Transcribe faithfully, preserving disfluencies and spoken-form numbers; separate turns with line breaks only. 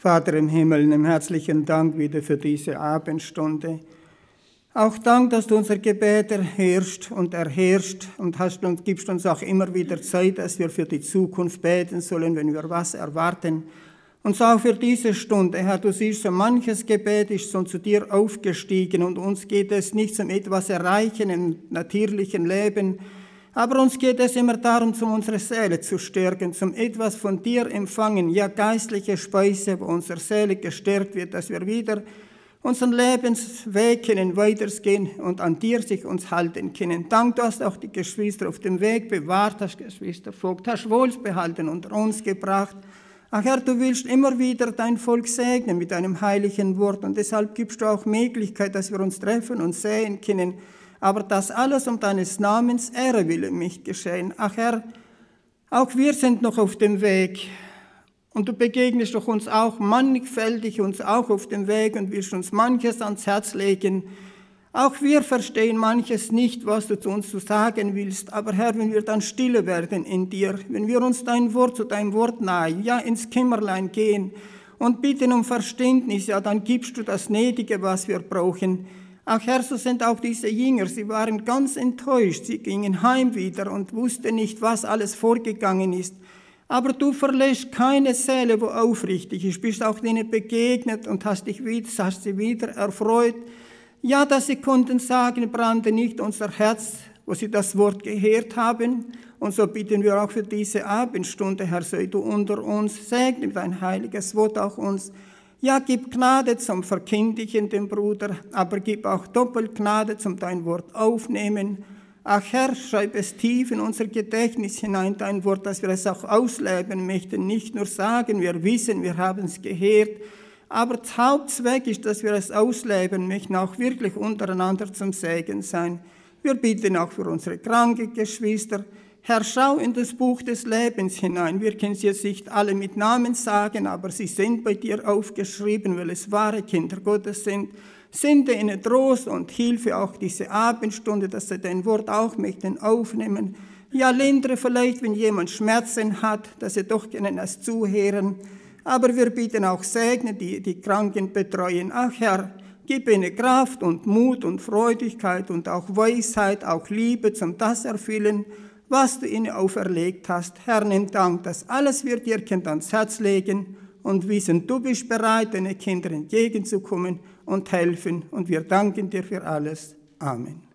Vater im Himmel, einem herzlichen Dank wieder für diese Abendstunde. Auch Dank, dass du unser Gebet erhörst und erhörst und hast und gibst uns auch immer wieder Zeit, dass wir für die Zukunft beten sollen, wenn wir was erwarten. Und so auch für diese Stunde, Herr, du siehst, so manches Gebet ist schon zu dir aufgestiegen und uns geht es nicht um etwas erreichen im natürlichen Leben, aber uns geht es immer darum, um unsere Seele zu stärken, zum etwas von dir empfangen, ja geistliche Speise, wo unsere Seele gestärkt wird, dass wir wieder unseren Lebensweg können weitergehen und an dir sich uns halten können. Dank, du hast auch die Geschwister auf dem Weg bewahrt, hast Geschwister Vogt, hast Wohlbehalten unter uns gebracht. Ach Herr, du willst immer wieder dein Volk segnen mit deinem heiligen Wort und deshalb gibst du auch Möglichkeit, dass wir uns treffen und sehen können. Aber das alles um deines Namens Ehre will mich geschehen. Ach Herr, auch wir sind noch auf dem Weg und du begegnest doch uns auch mannigfältig, uns auch auf dem Weg und willst uns manches ans Herz legen. Auch wir verstehen manches nicht, was du zu uns zu sagen willst. Aber Herr, wenn wir dann stille werden in dir, wenn wir uns dein Wort zu deinem Wort nahen, ja ins Kämmerlein gehen und bitten um Verständnis, ja dann gibst du das Nötige, was wir brauchen. Ach Herr, so sind auch diese Jünger, sie waren ganz enttäuscht, sie gingen heim wieder und wussten nicht, was alles vorgegangen ist. Aber du verlässt keine Seele, wo aufrichtig ist, bist auch denen begegnet und hast dich wieder, hast sie wieder erfreut. Ja, dass sie konnten sagen, brannte nicht unser Herz, wo sie das Wort gehört haben. Und so bitten wir auch für diese Abendstunde, Herr, sei du unter uns, segne dein heiliges Wort auch uns. Ja, gib Gnade zum Verkündigen dem Bruder, aber gib auch doppelt Gnade zum dein Wort aufnehmen. Ach Herr, schreib es tief in unser Gedächtnis hinein, dein Wort, dass wir es auch ausleben möchten, nicht nur sagen, wir wissen, wir haben es gehört, aber der Hauptzweck ist, dass wir es ausleben möchten, auch wirklich untereinander zum Segen sein. Wir bitten auch für unsere kranken Geschwister. Herr, schau in das Buch des Lebens hinein. Wir können sie jetzt nicht alle mit Namen sagen, aber sie sind bei dir aufgeschrieben, weil es wahre Kinder Gottes sind. Sende ihnen Trost und Hilfe, auch diese Abendstunde, dass sie dein Wort auch möchten aufnehmen. Ja, lindere vielleicht, wenn jemand Schmerzen hat, dass sie doch können es zuhören. Aber wir bitten auch Segne, die die Kranken betreuen. Ach Herr, gib ihnen Kraft und Mut und Freudigkeit und auch Weisheit, auch Liebe zum das erfüllen, was du ihnen auferlegt hast. Herr, nimm Dank, dass alles wir dir ans Herz legen und wissen, du bist bereit, deinen Kindern entgegenzukommen und helfen. Und wir danken dir für alles. Amen.